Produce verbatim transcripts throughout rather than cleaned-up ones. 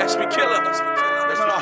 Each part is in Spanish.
Let's be killer. Let's be killer. Let's be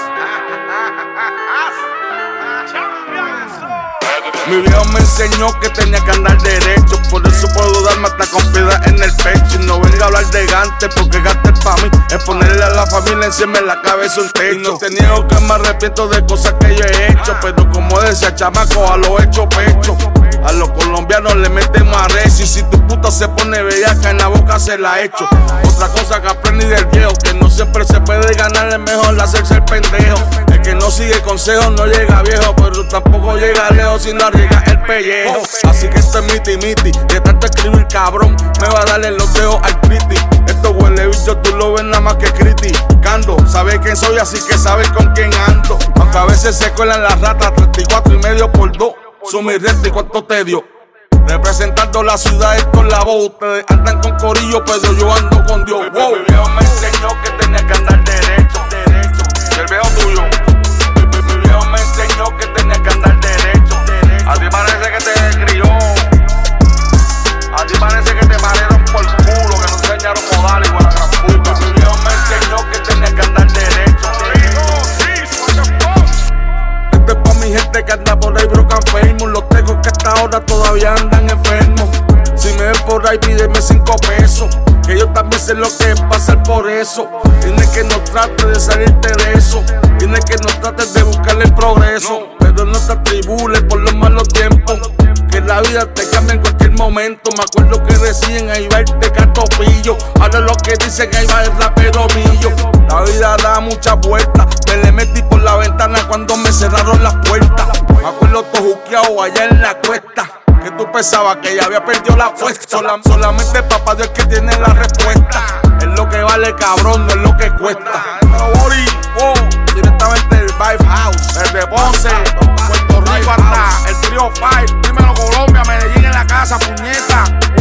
Mi viejo me enseñó que tenía que andar derecho, por eso puedo darme hasta con piedra en el pecho. Y no venga a hablar de gante, porque gante pa' mí es ponerle a la familia encima en la cabeza un techo. Y no te niego que me arrepiento de cosas que yo he hecho, pero como decía chamaco, a lo hecho pecho. A los colombianos le metemos a recio, y si tu puta se pone bellaca en la boca se la echo. Otra cosa que aprendí del viejo, que no siempre se puede ganar, es mejor hacerse el pendejo. El que no sigue consejos no llega viejo, pero tampoco llega lejos si no arriesga el pellejo. Así que esto es miti miti, de tanto escribir cabrón, me va a darle los dedos al criti. Estos huele bichos tú lo ves nada más que criticando. Sabes quién soy, así que sabes con quién ando. Aunque a veces se cuelan las ratas, treinta y cuatro y medio por dos. Suma y resta y cuánto te dio. Representando la ciudad con la voz. Ustedes andan con corillo, pero yo ando con Dios. Wow. Mi viejo me enseñó que tenía que andar derecho, derecho. Y el viejo tuyo. Mi, mi viejo me enseñó que tenía que andar derecho, derecho. A ti parece que te crió. A ti parece que te parieron por culo, que no te enseñaron modales igual a gran puta. Mi viejo me enseñó que tenía que andar derecho, derecho. Esto es pa' mi gente que anda por ahí brocan famous. Los tecos que hasta ahora todavía andan enfermos. Si me ven por ahí pídeme cinco pesos, que yo también sé lo que es pasar por eso. Tienes que no trates de salirte de eso, tienes que no trates de buscarle el progreso. Pero no te atribules por los malos tiempos, que la vida te cambia en cualquier momento. Me acuerdo que decían ahí va el tecato pillo, ahora lo que dicen ahí va el rapero millo. La vida da muchas vueltas, me le metí por la ventana cuando me cerraron las puertas. Me acuerdo todo juqueado allá en la cuesta, que tú pensabas que ya había perdido la apuesta. Solam, solamente papá Dios que tiene la respuesta. Es lo que vale cabrón, no es lo que cuesta. Pero Bori, oh, directamente del Vibe House, desde Ponce, Puerto Rico hasta el Trio Five. Dímelo Colombia, Medellín en la casa, puñeta.